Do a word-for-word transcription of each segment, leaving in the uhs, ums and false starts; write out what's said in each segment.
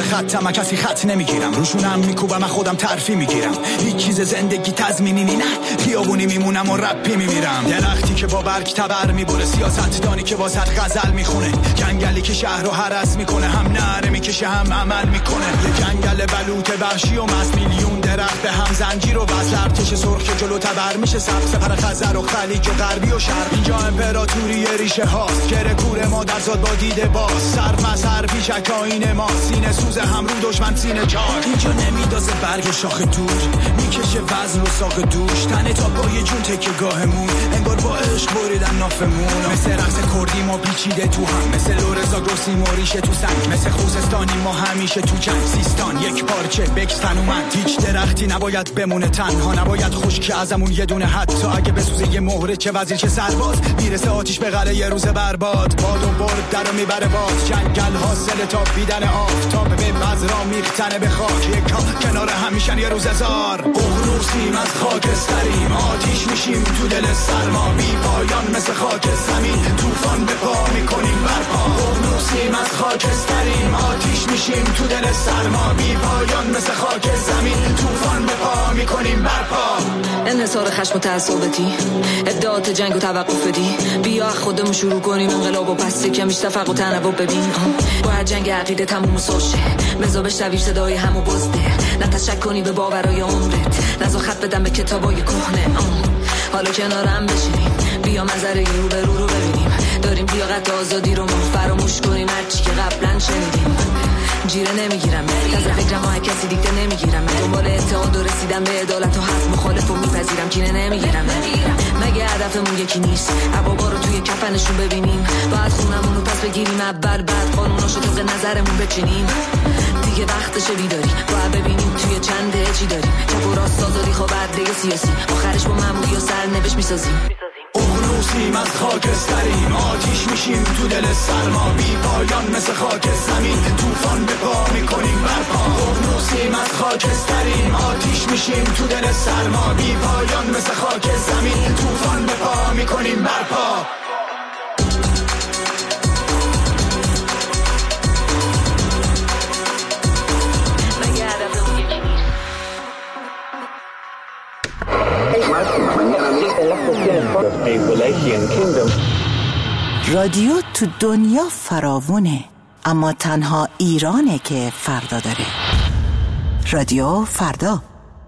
خطم کسی خط نمیگیرم، روشونم میکوبم من خودم ترفی میگیرم. هیچ چیز زندگی تضمینی نی، نه خیابونی میمونم و رپی میمیرم. درختی که با برگ تبر میبره، سیاست دانی که واسط غزل میخونه، جنگلی که شهر رو هرس میکنه، هم نره میکشه هم عمل میکنه. یه جنگل بلوط وحشی و مست، میلیون درخت به هم زنجیر و بس، ارتش سرخ که جلو تبر میشه، سبز سپر خزر و خلیج و غربی و شرق. اینجا امپراتوری ریشه هاست، گره کور ما در زاد با دیده باز، سر مسر پیشک آینه ما، سینه سوز هم رو دشمن سینه چار. اینجا نمیدازه برگ شاخ دور، میکشه وزن و ساق دوش، تنه تا پای جون تکه گاهمون، انگار با عشق بریدن نافمون. مثل رقص کردی ما پیچیده تو هم، مثل لورزا گرسیم و ریشه تو سنگ، مثل خوزستانی ما همیشه تو جنگ. سیستان یک پارچه بکستن اومد، هیچ درختی نباید بمونه تنها، نباید خشک ازمون یه دونه حتی اگه بسوزه یه مهره، چه وزیر چه سرباز، میرسه آتیش به قلعه یه روز برباد. باد و برد درو میبره باز، جنگل حاصل تا بیدن آفتاب به بذرا میختنه به خاک، یک کنار همیشن یه روز هزار. اغنوسیم از خاکستریم، آتیش میشیم تو دل سرما، بی پایان مثل خاک زمین، طوفان به پا میکنیم برپا. اغنوسیم از خاکستریم، آتیش میشیم تو دل سرما، بی پایان مثل خاک زمین، طوفان به پا میکنیم برپا. انحصار خشم و تعصبتی، ادعات جنگ و توقف بدی، بیا خودمون شروع کنیم انقلاب و پس کمیش تفرق و تنوع ببین. باید جنگ عقیده تموم و سوشه، مزا بشنوی صدای همو بزده، نه تشک کنی به باورای عمرت، نزا خط بدم به کتابای کهنه. حالا کنارم بشینیم، بیا منظره رو به رو رو ببینیم، داریم لیاقت آزادی رو ما فراموش کنیم، هرچی که قبلا شنیدیم. جیره نمیگیرم تازه فکرم ها کسی دیگه نمیگیرم، دنبال اتحاد و رسیدم به عدالت و حق مخالف و میپذیرم، کینه نمیگیرم. مگه هدفمون یکی نیست عبابا رو توی کفنشون ببینیم، باید خونمون رو پس بگیریم اول، بعد قانوناشو طبق نظرمون بچینیم. دیگه وقتشه بیداری، باید ببینیم توی چنده چی داریم، چپ و راست آزادی خواه برده سیاسی، آخرش با ممنوعی و سرنوشت میسازیم. اغنوسیم از خاکستریم، آتیش میشیم تو دل سرما، بی پایان مثل خاک زمین، طوفان به پا میکنیم برپا. اغنوسیم از خاکستریم، آتیش میشیم تو دل سرما، بی پایان مثل خاک زمین، طوفان به پا میکنیم برپا. رادیو تو دنیا فراوونه، اما تنها ایرانه که فردا داره. رادیو فردا.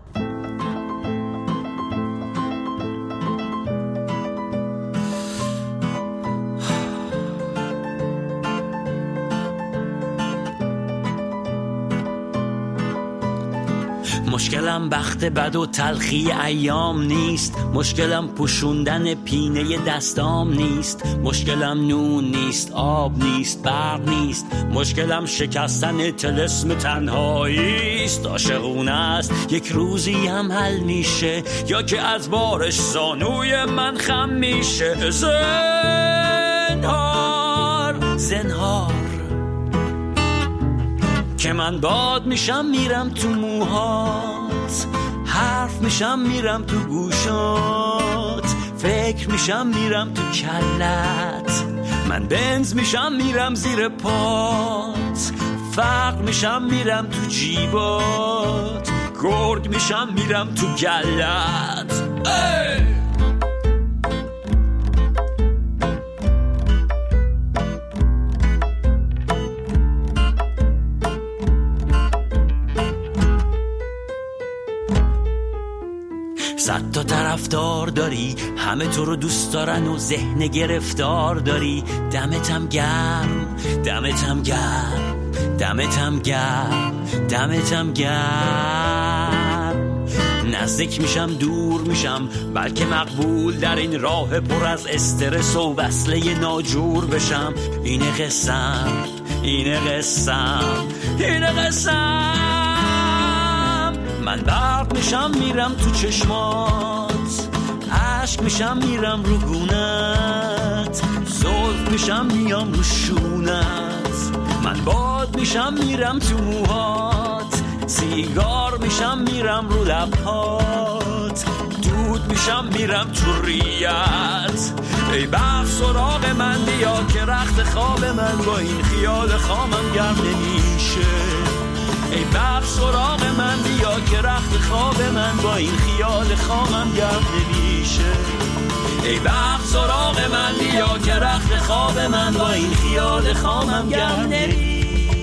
مشکلم بخت بد و تلخی ایام نیست، مشکلم پوشوندن پینه دستام نیست، مشکلم نون نیست، آب نیست، برق نیست، مشکلم شکستن طلسم تنهایی است. عاشقونه است یک روزی هم حل میشه، یا که از بارش زانوی من خم میشه. زنهار زنهار که من باد میشم میرم تو موهات، حرف میشم میرم تو گوشات، فکر میشم میرم تو کلت، من بنز میشم میرم زیر پات، فقر میشم میرم تو جیبات، گرگ میشم میرم تو گلت. ای! صد تا طرفدار داری، همه تو رو دوست دارن و ذهن گرفتار داری. دمتم گرم، دمتم گرم، دمتم گرم، دمتم گرم. نزدیک میشم دور میشم، بلکه مقبول در این راه پر از استرس و وصله ناجور بشم. اینه قسم، اینه قسم، اینه قسم. من برق میشم میرم تو چشمات، عشق میشم میرم رو گونت، زلف میشم میام رو شونت، من باد میشم میرم تو موهات، سیگار میشم میرم رو لبهات، دود میشم میرم تو ریت. ای بخت سراغ من بیا که رخت خواب من با این خیال خامم گرم نمیشه. من با این خیال خامم گرد نمیشه. ای وقت سراغ من بیا که رخت خواب من با این خیال خامم گرد نمیشه.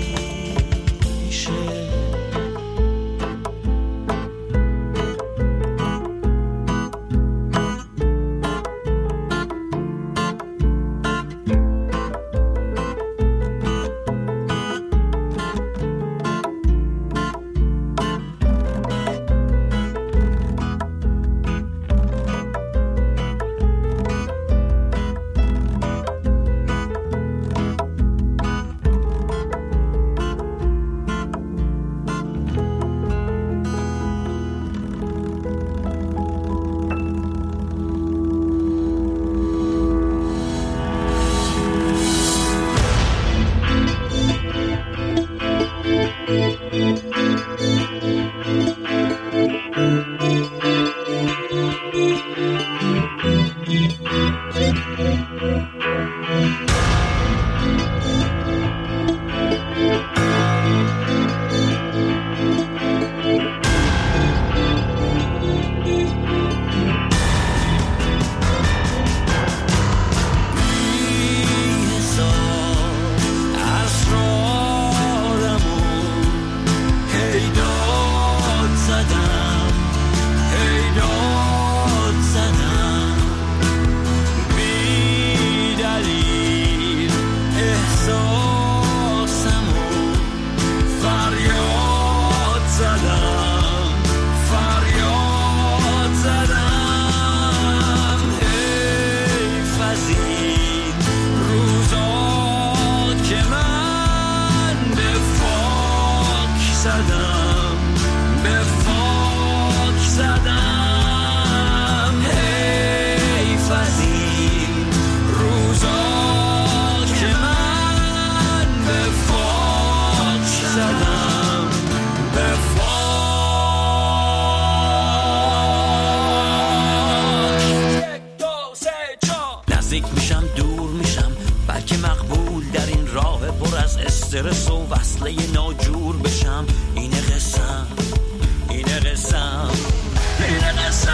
استرس و وصله ناجور بشم. اینه قسم اینه قسم اینه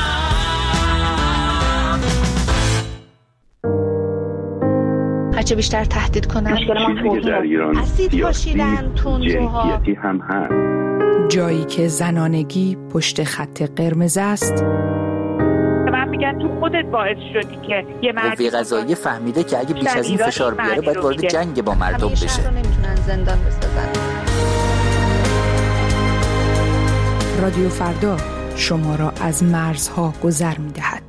قسم. هرچه بیشتر تهدید کنن چیزی که در ایران سیاسی جنسیتی هم هست. جایی که زنانگی پشت خط قرمز است. من میگن تو خودت باعث شدی که یه مردی قوه قضاییه فهمیده که اگه بیش از این فشار بیاره باید وارد جنگ با مردم بشه. همیشه نمیتونن زندان بسازن. رادیو فردا شما را از مرزها گذر میدهد.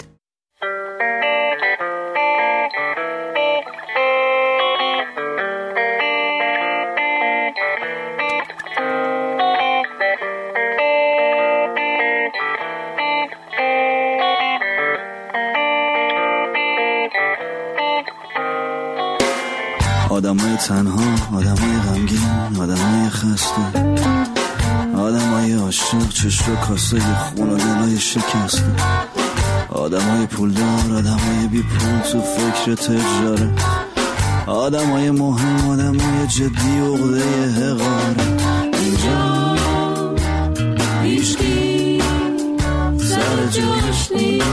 آدمای تنها، آدمای غمگین، آدمای خسته، آدمای عاشق، چشم و کاسه خون و دلای شکسته، آدمای پولدار، آدمای بی پول تو فکر تجارت، آدمای مهم، آدمای جدی و عقده حقارت. اینجا هیچکی سر جاش نیست.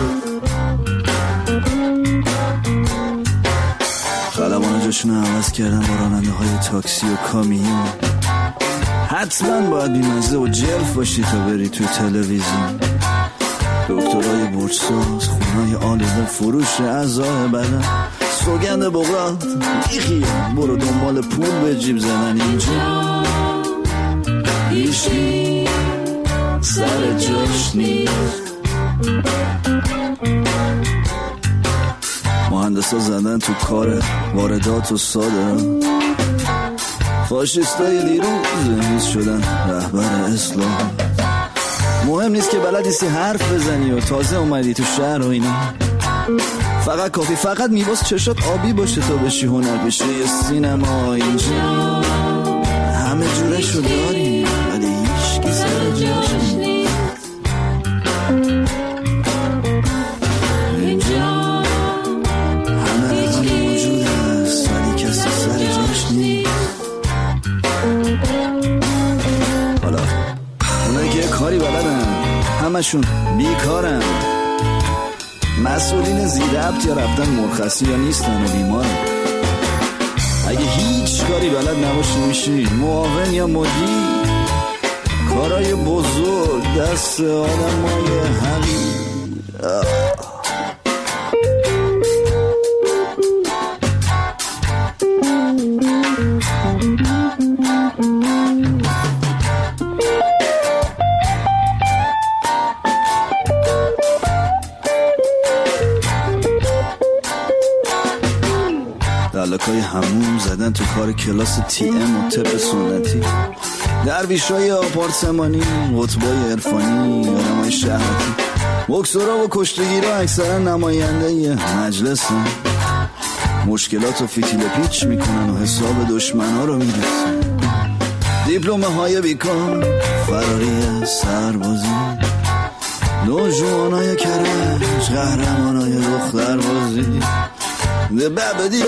خلبان جاشون عوض کردن با راننده های تاکسی و کامیون. حتما باید بیمزه و جلف باشی تا بری تو تلویزیون. دکترای برساز، خونای آلوده، فروش اعضای بدن، سوگند بغرات بیخی برو دنبال پول به جیب زدن. اینجا هیچکی سر جاش نیست. مهندسا زدن تو کار واردات و صادرات، فاشیستای دیروز امروز شدن رهبر اسلام. مهم نیست که بلد نیستی حرف بزنی و تازه اومدی تو شهر و اینا. فقط کافی فقط میباس چشات آبی باشه تا بشی هنر بشه یه سینما. اینجا همه جورشو داری ولی هیچکی سر جاش نیست. همشون بیکارن، مسئولین زیربط یا رفتن مرخصی یا نیستن و بیمارن. اگه هیچ کاری بلد نباشی میشی معاون یا مدیر. کارای بزرگ دست آدمای حقیر. دلکای همون زدن تو کار کلاس تی ام و طب سنتی. درویشای آپارتمانی، قطبای عرفانی، آدمای شهرتی، بکسورا و کشتگیرا اکثرا نماینده مجلسن. مشکلات و فتیل پیچ میکنن و حساب دشمنا رو میرسن. دیپلمه های بیکار، فراری سربازی، نوجوانای کرج، قهرمانای دختر بازی. ده ببدی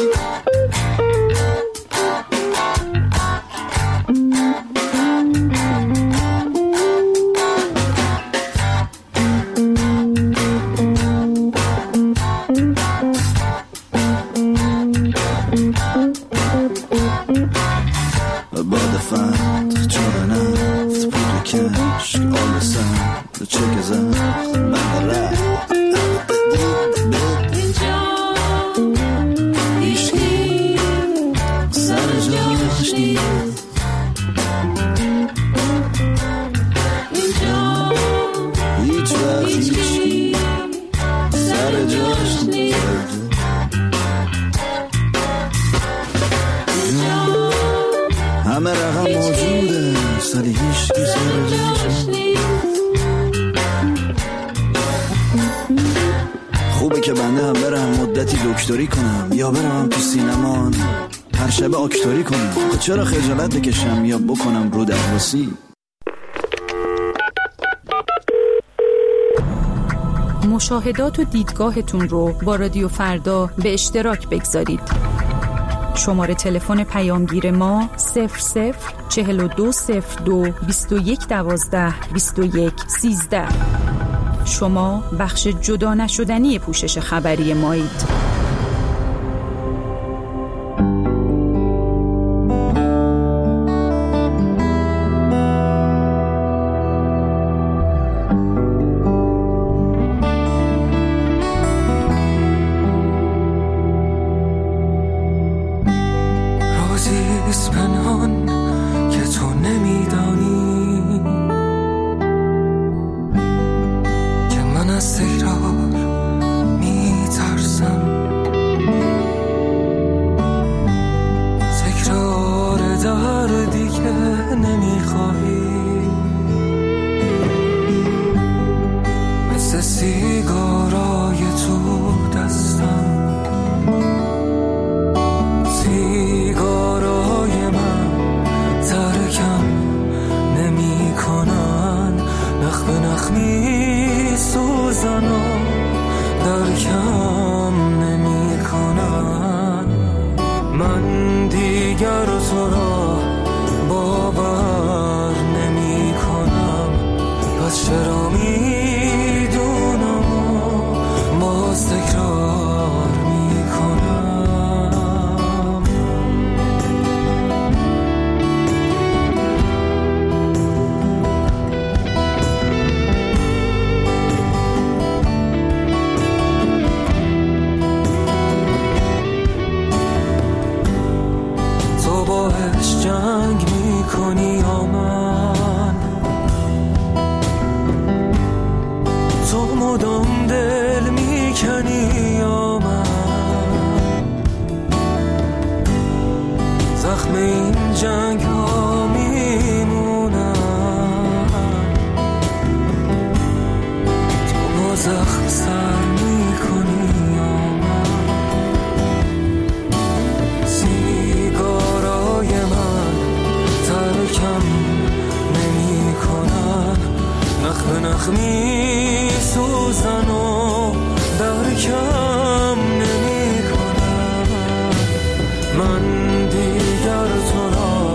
همه رقم موجوده سالی هیچ کی سر خوبه که بنده هم برم مدتی دکتری کنم یا برم تو سینما هر شب آکتوری کنم. چرا خجالت بکشم یا بکنم رو درواسی؟ مشاهدات و دیدگاهتون رو با رادیو فردا به اشتراک بگذارید. شماره تلفن پیامگیر ما صفر صفر چهل و دو صفر دو بیست و یک دوازده بیست و یک سیزده. شما بخش جدا نشدنی پوشش خبری مایید.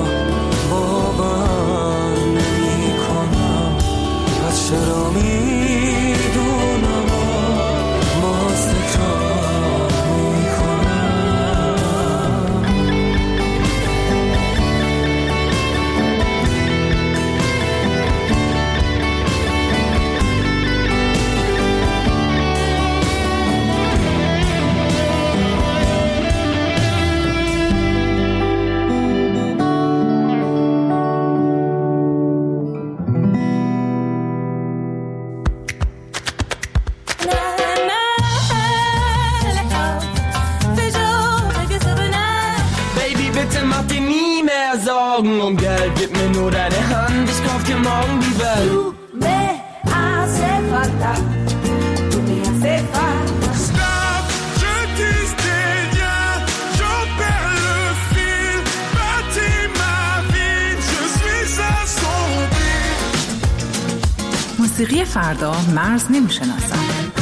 چرا می Morgen um Geld, gib mir nur deine Hand, ich kauf dir morgen die Welt. Du me hace falta, du me hace falta. Stop, je disais rien, j'en perds le fil, bâtis ma vie, je suis à son beat. موسیقی فردا مرز نمیشناسد.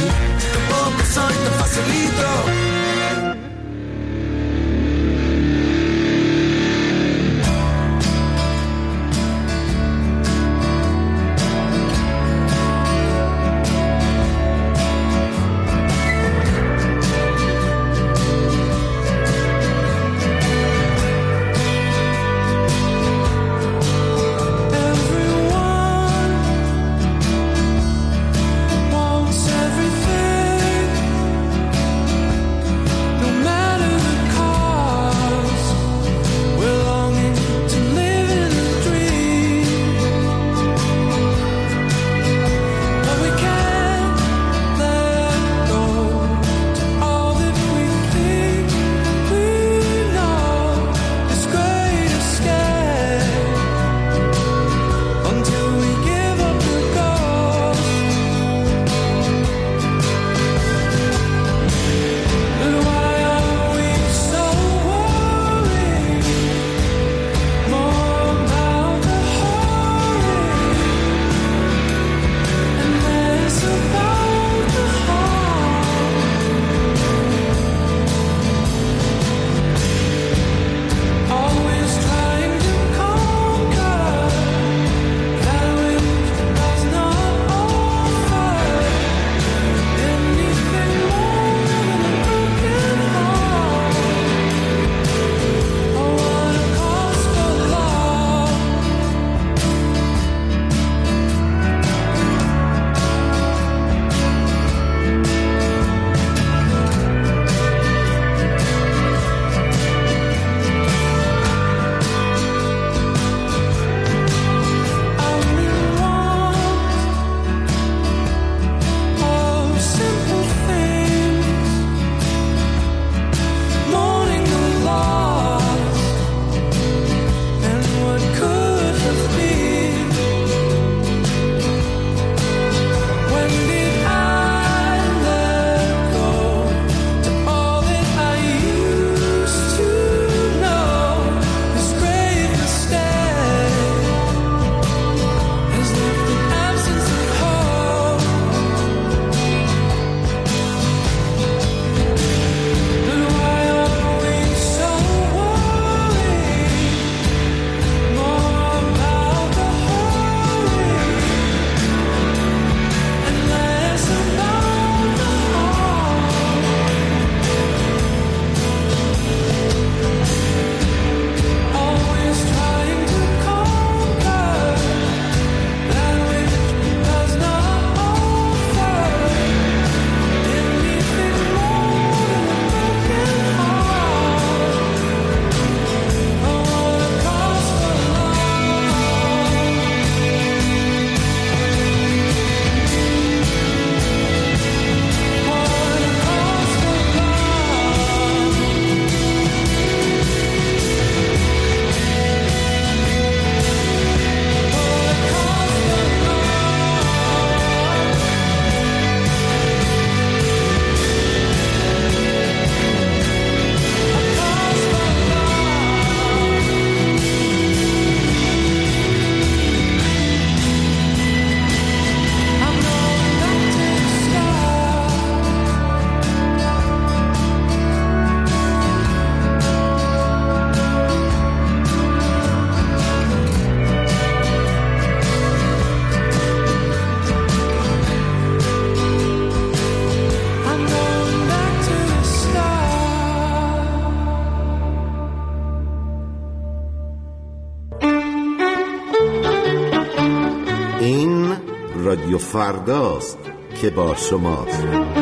رادیو فرداست که با شماست.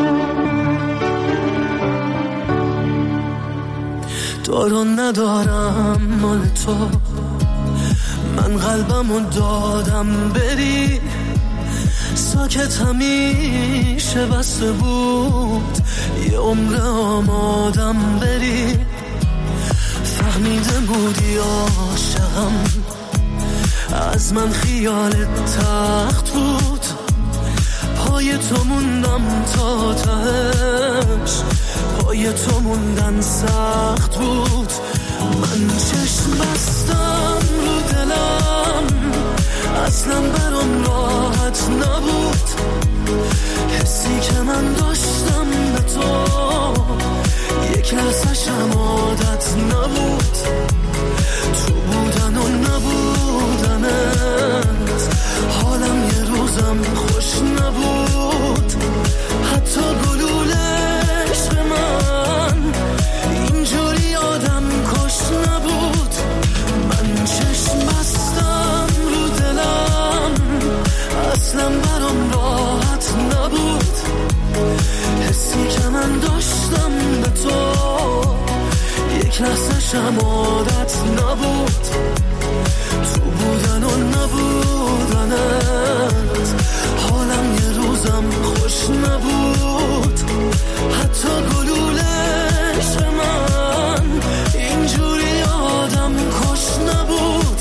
دارو ندارم مال تو، من قلبمو دادم بری، ساکت همیشه بسته بود، یه عمر آمادم بری، فهمیده بودی عاشقم، از من خیالت تخت بود، پای تو موندم تا تهش، پای تو موندن سخت بود. من چشم بستم رو دلم، اصلا برام راحت نبود، حسی که من داشتم به تو یک لحظه‌شم عادت نبود، تو بودن و نبودنت حالم یه روزم خوش نبود، حتی گلوله عشق من اینجوری آدم کش نبود. من چشم بستم رو دلم، اصلا برام راحت نبود، حسی که من داشتم به تو یک لحظه‌شم عادت نبود، تو بودن و نبودنت حالم یه روزم خوش نبود، حتی گلوله عشق من اینجوری آدم کش نبود.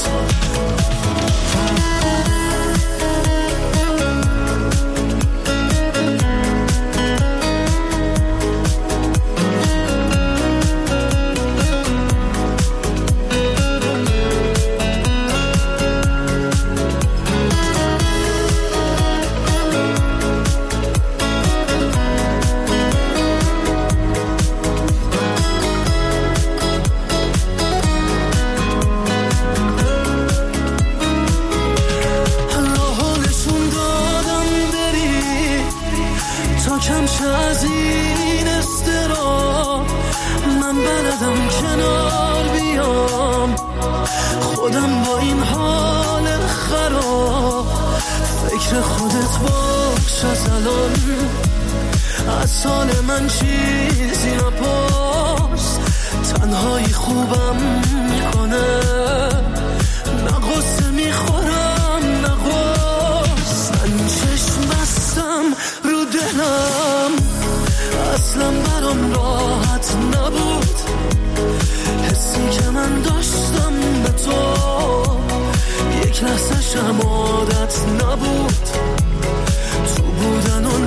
از این استرا من بلدم کنار بیام، خودم با این حال خراب، فکر خودت باش از الان، از حال من چیزی نپرس، تنهایی خوبم میکنه، نه غصه میخورم نه غص. من چشم بستم رو دلم، اصلا برام راحت نبود، حسی که من داشتم به تو یک لحظه‌شم عادت نبود، تو بودن و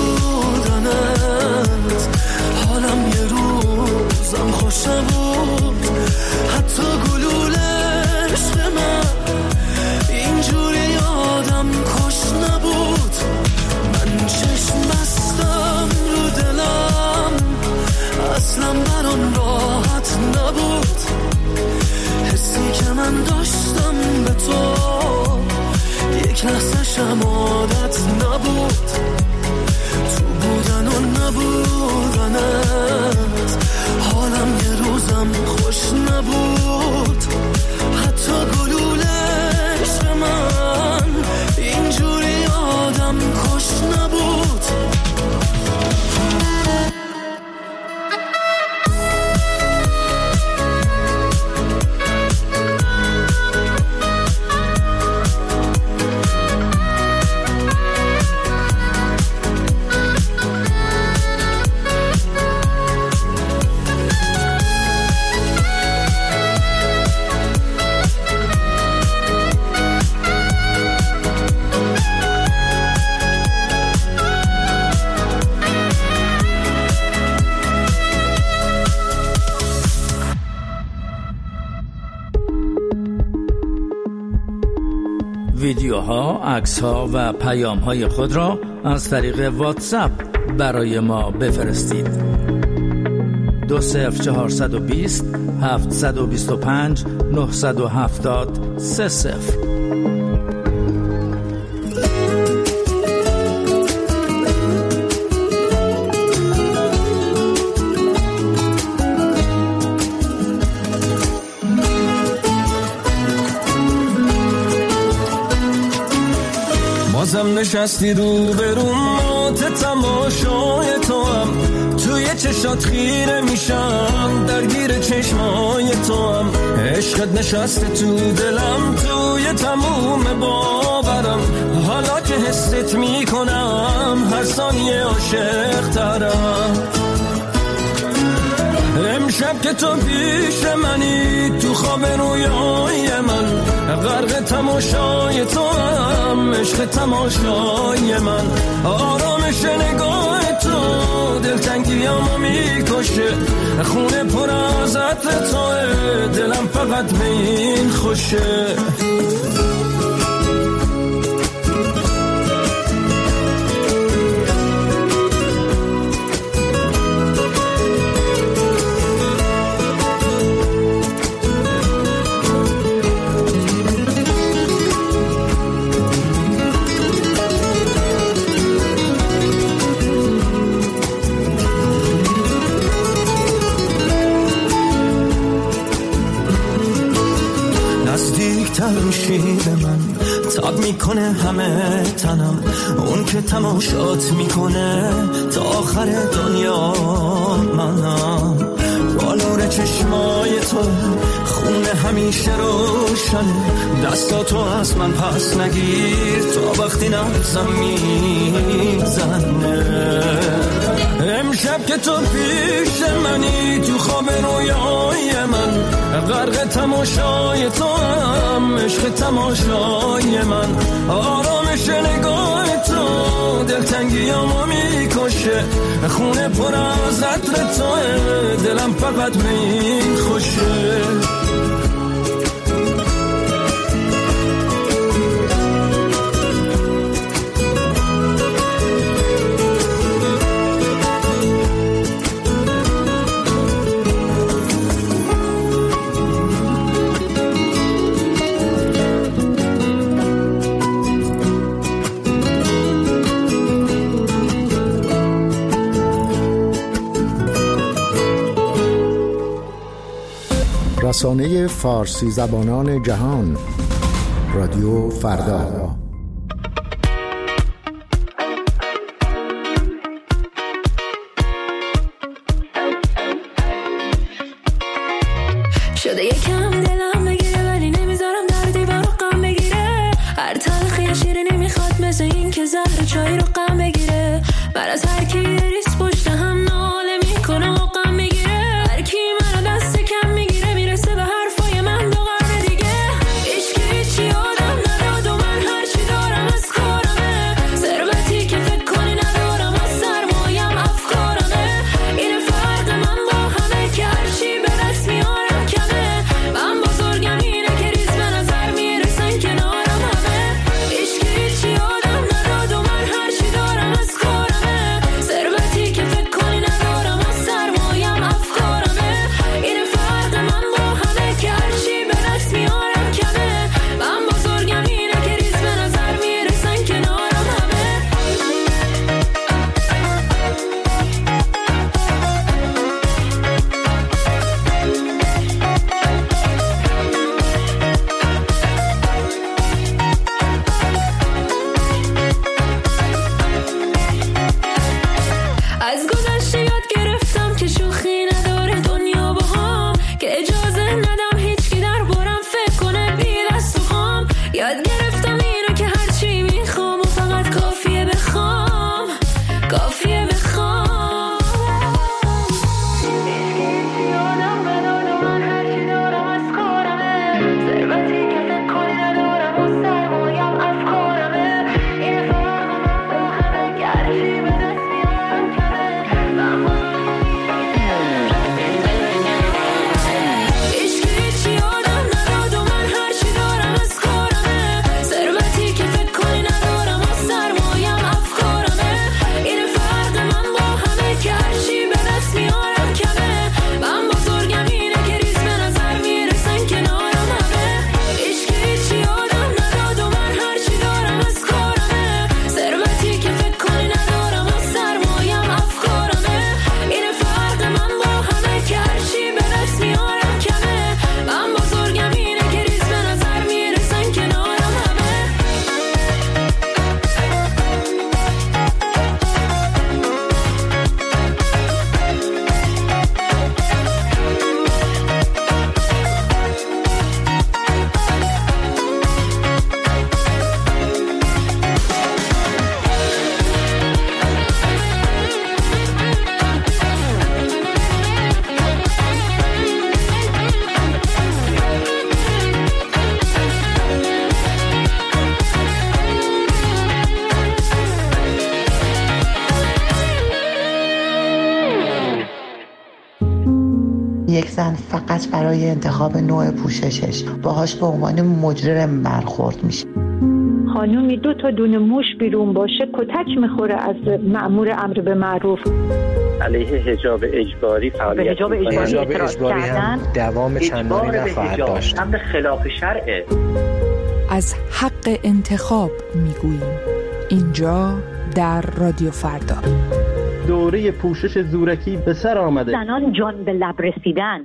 نبودنت حالم یه روزم خوش نبود، حتی گلوله عشق من اینجوری آدم کش نبود. من چشم بستم رو دلم، اصلا برام راحت نبود، حسی که من داشتم به تو یک لحظه‌شم عادت نبود، تو بودن و نبودنت حالم یه روزم خوش نبود، حتی گلوله عشق من اینجوری آدم کش نبود. ویدیوها، عکس‌ها و پیام‌های خود را از طریق واتساپ برای ما بفرستید. دو صفر چهارصد و بیست هفتصد و بیست و پنج نهصد و هفتاد سه صفر. بازم نشستی رو بروم، مات تماشای تو هم، توی چشات خیره میشم، درگیر چشمای تو هم، عشقت نشسته تو دلم، توی تموم باورم، حالا که حست میکنم هر ثانیه عاشق ترم. امشب که تو پیش منی، تو خواب رویای من غرق تماشای تو هم، عشق تماشای من آرامش نگاه تو دلتنگیامو میکشه، خونه پر از عطر توه دلم فقط به این خوشه. میشی به من تاب میکنه همه تنم، اون که تماشات میکنه تا آخر دنیا منم، بالور چشمای تو خونه همیشه روشنه، دستاتو از من پس نگیر تا وقتی نبزم میزنه. امشب که تو پیش منی، تو خواب رویای من غرق تماشای تو هم، عشق تماشای من آرامش نگاه تو دلتنگیامو میکشه، خونه پر از عطر توه دلم فقط به این خوشه. رسانه فارسی زبانان جهان، رادیو فردا. شده یکم دلم بگیره ولی نمیذارم در دیوار غم بگیره، هر تلخی شیره نمیخواد مثل این که زهر چای رو غم بگیره، من از هر کی ریس پشت هم ناله میکنه و غم میگیره، هر کی منو دست کم میگیره میرسه به حرفای من دو قرن دیگه، هیچ کی هیچی آدم نداد و من هر چی دارم از کارمه، ثروتی که فکر کنی ندارم از سرمایم افکارمه، این فرق من با همه که هر چی به دست میارم کمه، من بزرگم اینه که ریز به نظر میرسن کنارم همه، هیچ کی هیچی آدم نداد و من هر چی دارم از کارمه، ثروتی یک زن فقط برای انتخاب نوع پوششش باهاش به عنوان مجرم برخورد میشه. خانومی دو تا دونه موش بیرون باشه کتک میخوره از مأمور امر به معروف. علیه حجاب اجباری فعالیت حجاب اجباری, حجاب اجباری هم دوام چندانی نخواهد داشت. امر خلاف شرعه. از حق انتخاب میگوییم اینجا در رادیو فردا. دوره پوشش زورکی به سر آمده. زنان جان به لب رسیدن.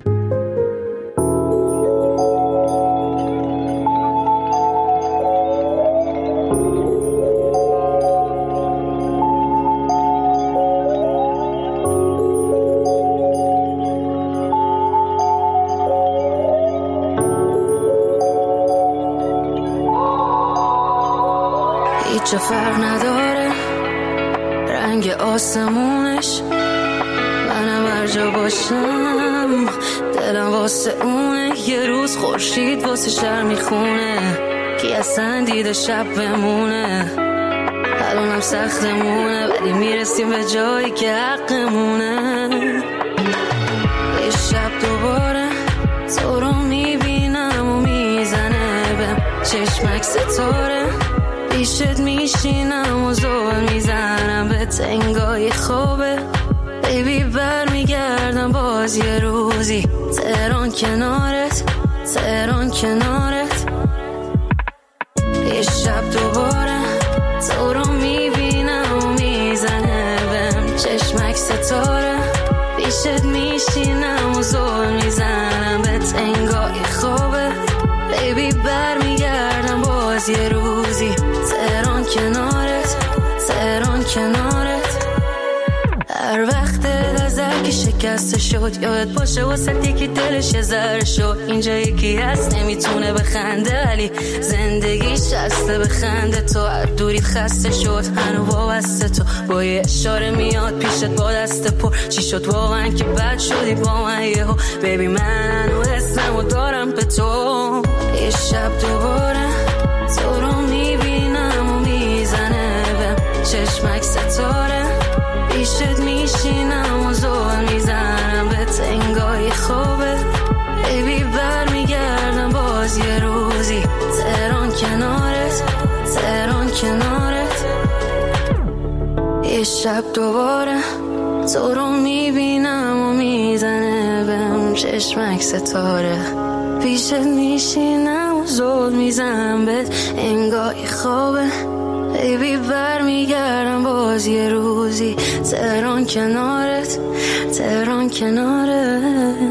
هیچ فرق نداره رنگ آسمونش، منم هر جا باشم دلم واسه اونه. یه روز خورشید واسه شهر میخونه، کی اصلا دیده شب بمونه. الانم سختمونه ولی میرسیم به جایی که حقمونه. یه شب دوباره تو رو میبینم و میزنه بهم چشمک ستاره. پیشت میشینم و زور میزنم به تنگای خوبه. بیبی بر میگردم باز یه روزی تهران کنارت، تهران کنارت. یه شب دوباره تو رو میبینم و میزنه بهم چشمک ستاره. پیشت میشینم و زور میزنم به تنگای خوبه. بیبی بر میگردم باز یه روزی تهران کنارت، تهران کنارت. هر وقت نظر که شکسته شد یاد باشه واسه یکی دلش یه ذره شد. اینجا یکی هست نمیتونه بخنده ولی زندگیش هسته بخنده. تو هر دوریت خسته شد هنو وابسته تو با یه اشاره میاد پیشت با دست پر. چی شد واقعا که بد شدی با من یهو؟ بیبی من و اسمو دارم به تو. یه شب دوباره تو رو میبینم و میزنه بهم چشمک ستاره. پیشت میشینم و زور میزنم به تنگای خوبه. بیبی بر میگردم باز یه روزی تهران کنارت، تهران کنارت. یه شب دوباره تو رو میبینم و میزنه بهم چشمک ستاره. پیشت میشینم و زود میزنم بهت انگاهی خوابه. بیبی بر میگردم باز یه روزی تهران کنارت، تهران کنارت.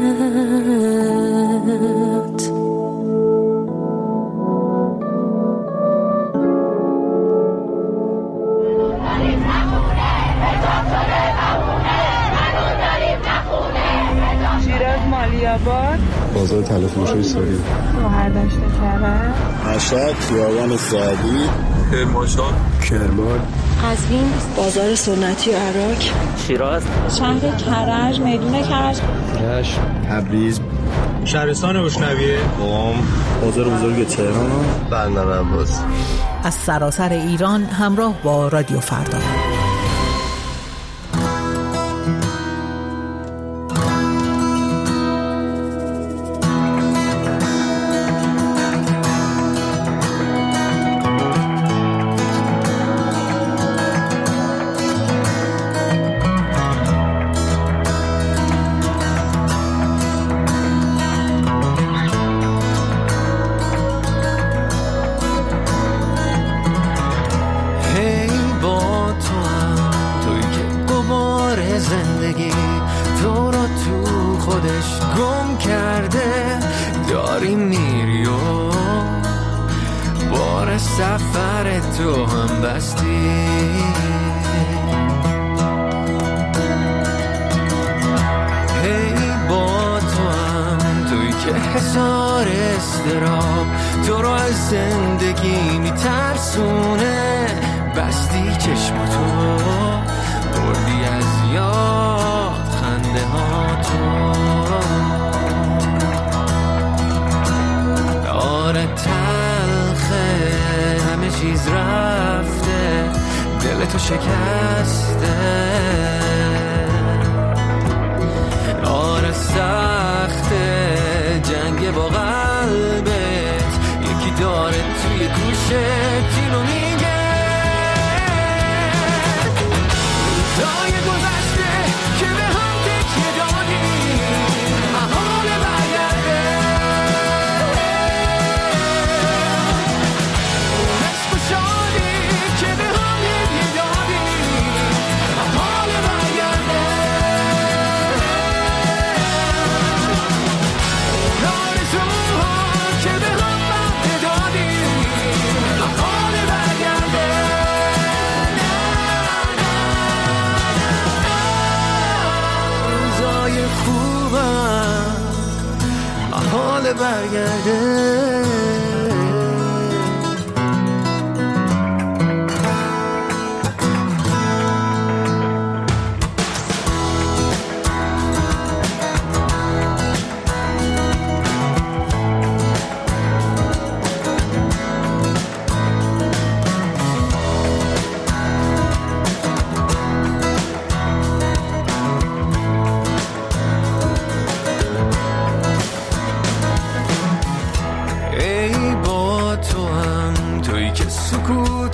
شیراز مالیاباد، بازار تلفروشی ساری، شوهر داشته کرد، مشهد، خیابان سعدی، کرمانشاه، کرمان، قزوین، بازار سنتی عراق، شیراز، شهر کرج، میدون کرج، رشت، تبریز، شهرستان اشنویه، قم، بازار بزرگ تهران، بندر عباس. از سراسر ایران همراه با رادیو فردا. آره سخت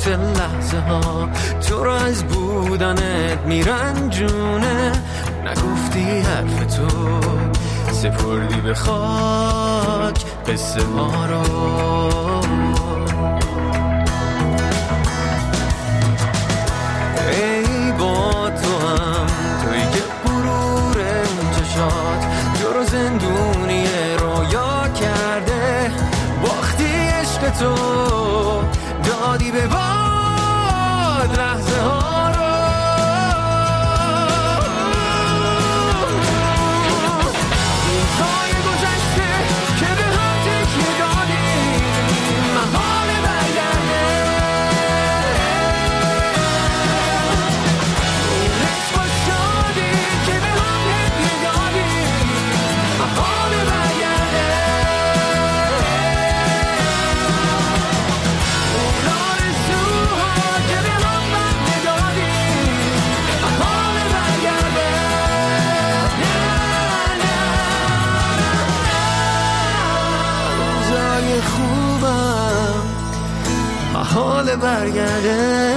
چه لحظه ها تو رو از بودنت میرنجونه، نگفتی حرف تو سپردی به خاک قصه ها رو. ای با تو هم توی که غرور چشات تو رو زندونی رویا کرده، باختی عشق تو دادی به باد لحظه ها رو. این پای گذشته که به هم تکیه دادی محال برگرده، اون عشق و شادی که به هم هدیه دادی محال برگرده، اون آرزوها که به هم بنده دادی محال برگرده. روزای خوبم محال برگرده.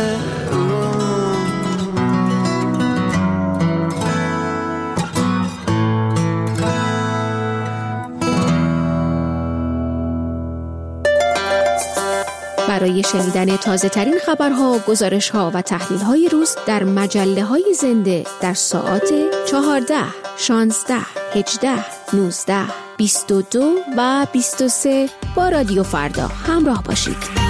برای شنیدن تازه ترین خبرها، گزارشها و تحلیل های روز در مجله های زنده در ساعات چهارده، شانزده، هجده، نوزده، بیست و دو و بیست و سه با رادیو فردا همراه باشید.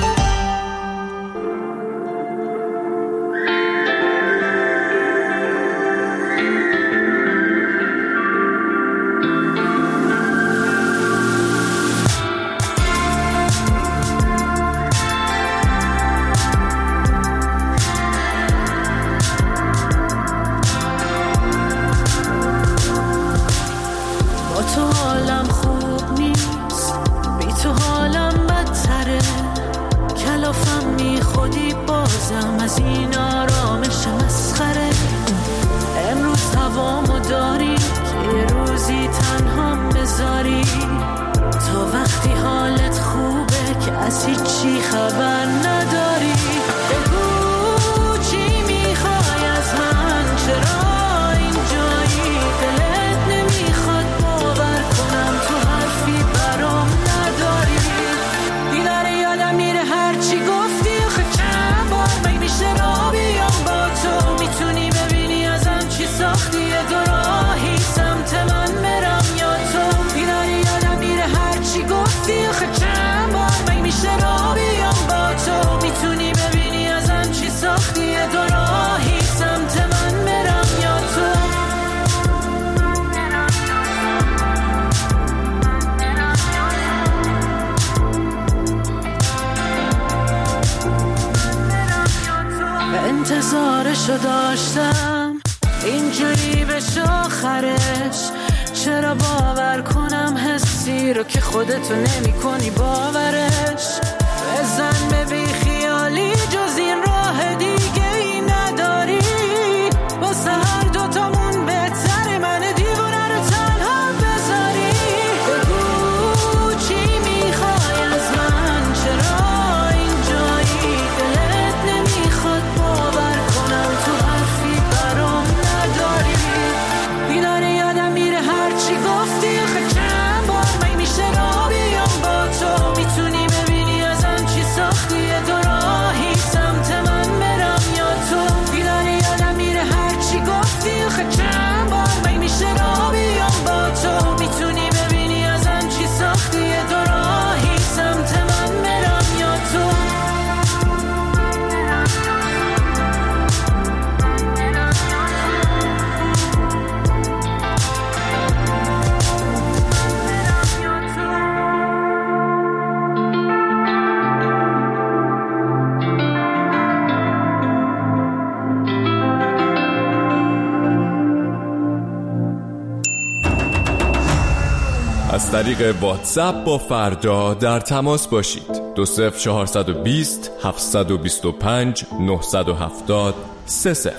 انتظارشو داشتم اینجوری بشه آخرش، چرا باور کنم حسی رو که خودتو نمی کنی باورش. بزن به بی خیالی جز این راه دیگه ای نداری، واسه هر دوتامون بهتره من دیوونه رو تنها بذاری. بگو چی میخوای از من، چرا اینجایی دلت نمیخواد باور کنم تو حرفی برام نداری. بیداره یادم میره هرچی گفتی آخه چند بار من میشه را بیام با تو، میتونی ببینی ازم چی ساختی دو راهی سمت من برم یا تو. بیداره یادم میره هرچی گفتی آخه چند بار من میشه را بیام با تو، میتونی ببینی ازم چی ساختی دو راهی سمت من برم یا تو. از طریق واتساپ با فردا در تماس باشید. دو صفر چهارصد و بیست هفتصد و بیست و پنج نهصد و هفتاد سه صفر.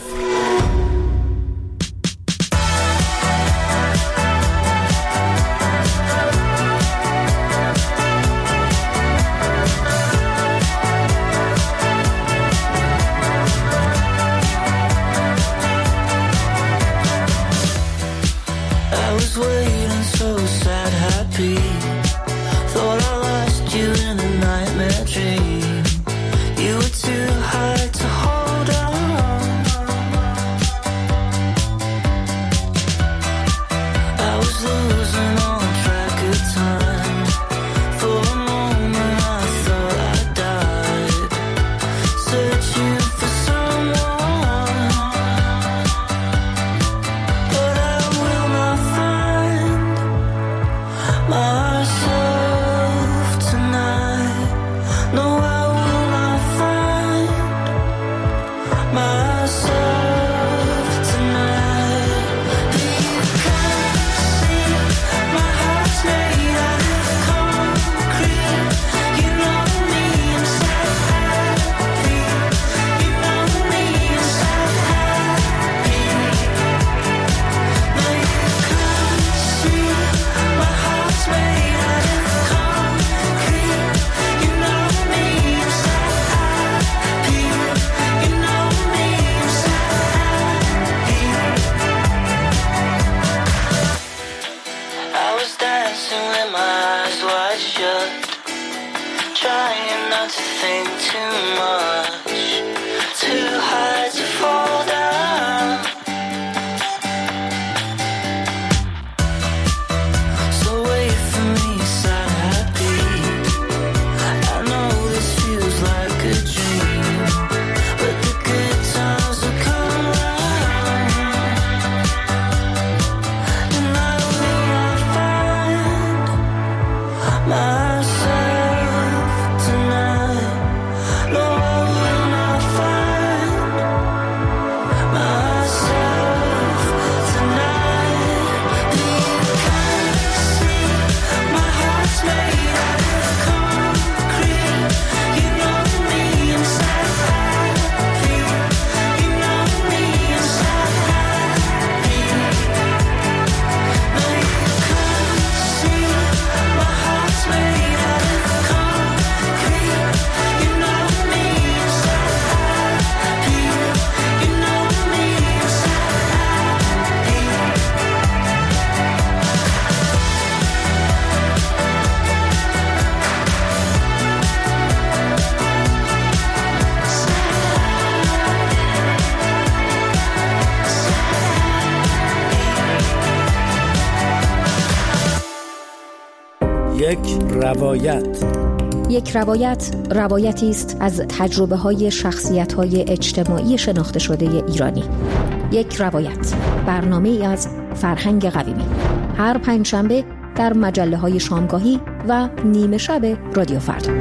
یک روایت. یک روایت روایتی است از تجربه های شخصیت های اجتماعی شناخته شده ایرانی. یک روایت، برنامه ای از فرهنگ قویمی، هر پنجشنبه در مجله های شامگاهی و نیمه شب رادیو فردا.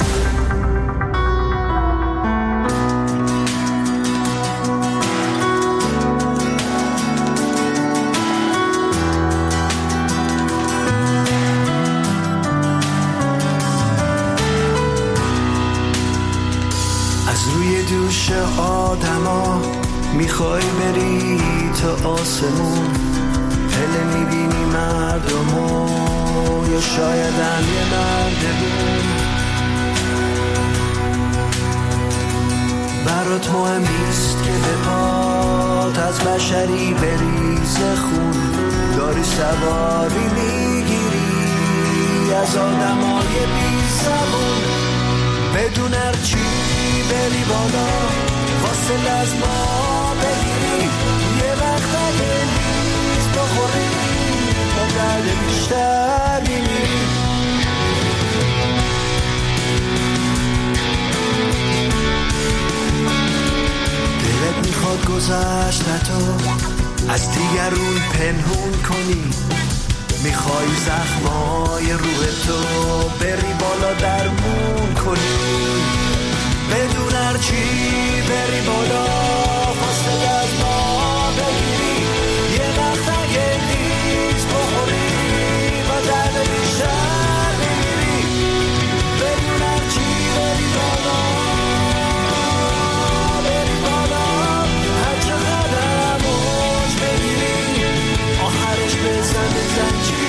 دوش آدما میخوای بری تا آسمون، هله میبینی مردمو یا شاید هم یه مردمون. برات مهم نیست که به پات از بشری بریزه خون، داری سواری میگیری از آدمای بی زبون. بدون هرچی بری بالا واسه از ما بگیری، یه وقت اگه نیز بخوری با درد بیشتر میمیری. دلت میخواد گذشتتو از دیگرون پنهون کنی، میخوای زخمای روح تو بری بالا درمون کنی. بدون هرچی بری بالا فاصله از ما بگیری، یه وقت اگه نیز بخوری با درد بیشتر بمیری. بدون هرچی بری بالا بری بالا، هر چقدر موج بگیری آخرش بزن زنجیر.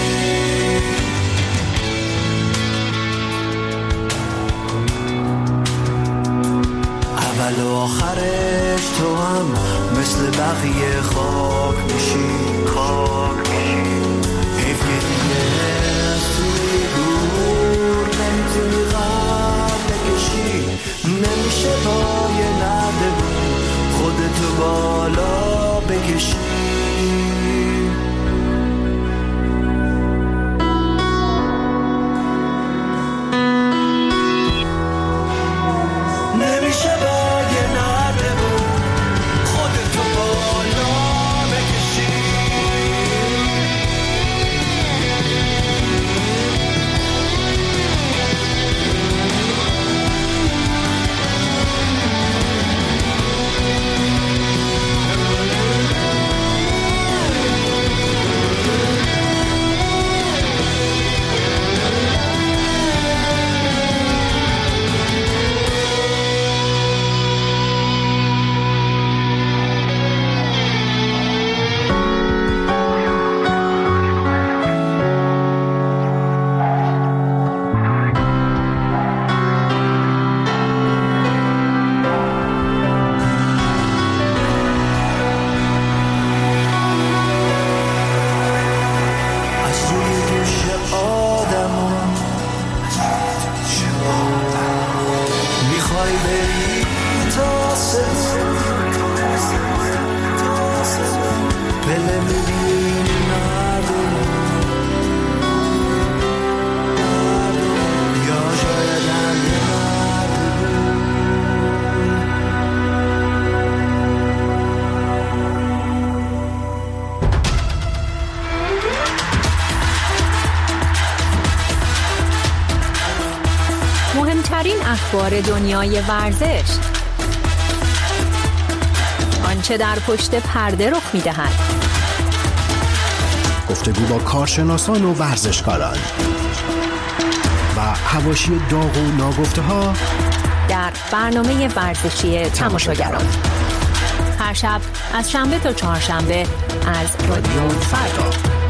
اول و آخرش تو هم مثل بقیه خاک میشی، خاک میشی. حیف که دیگه از توی گور نمیتونی غم بکشی، نمیشه با یه نردبون خودتو بالا بکشی. مهمترین اخبار دنیای ورزش، آنچه در پشت پرده رخ می‌دهد، گفتگو با کارشناسان و ورزشکاران و حواشی داغ و ناگفته‌ها در برنامه ورزشی تماشاگران، هر شب از شنبه تا چهارشنبه از رادیو فردا.